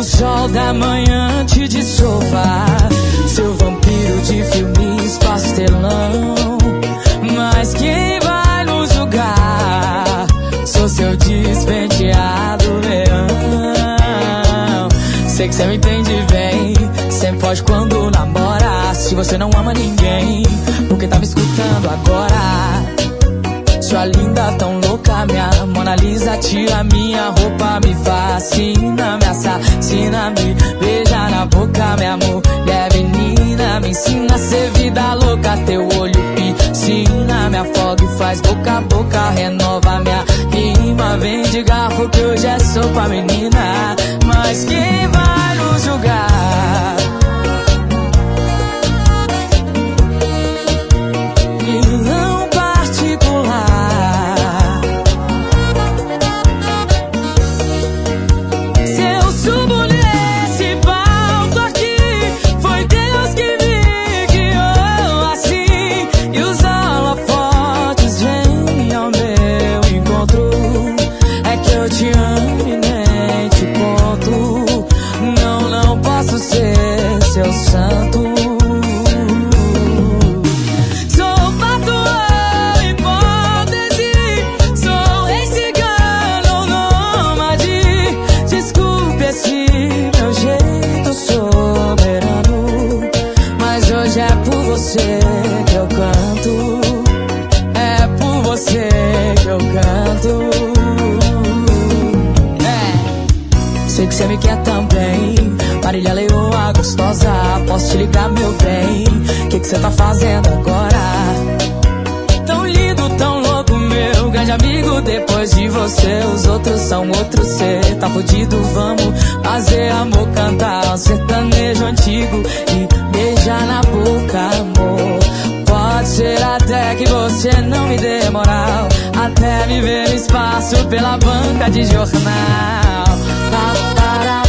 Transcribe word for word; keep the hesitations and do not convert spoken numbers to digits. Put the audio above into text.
sol da manhã te de sofá, seu vampiro de filmes pastelão. Mas quem vai nos julgar? Sou seu despenteado leão. Sei que cê me entende bem, sempre foge quando namora. Se você não ama ninguém, por que tá me escutando agora? Sua linda tão louca, minha Mona Lisa, tira minha roupa, me fascina, me assassina, me beija na boca, minha mulher menina, me ensina a ser vida louca, teu olho piscina, me afoga e faz boca a boca, renova minha rima, vem de garfo que hoje é sopa, menina, mas quem vai nos julgar? Vilão particular, se eu subo nesse palco aqui, foi Deus que me guiou assim, e os holofotes vêm ao meu encontro. É que eu te amo e nem te conto, não, não posso ser seu santo. É por você que eu canto, é por você que eu canto. É, sei que você me quer também, Marília Leoa gostosa, posso te ligar, meu bem? Que que você tá fazendo agora? Tão lindo, tão louco, meu grande amigo. Depois de você, os outros são outros. Cê tá fudido, vamos fazer amor, cantar um sertanejo antigo e beijar na boca, amor. Pode ser até que você não me dê moral, até me ver no espaço pela banca de jornal. Tá, tá, tá.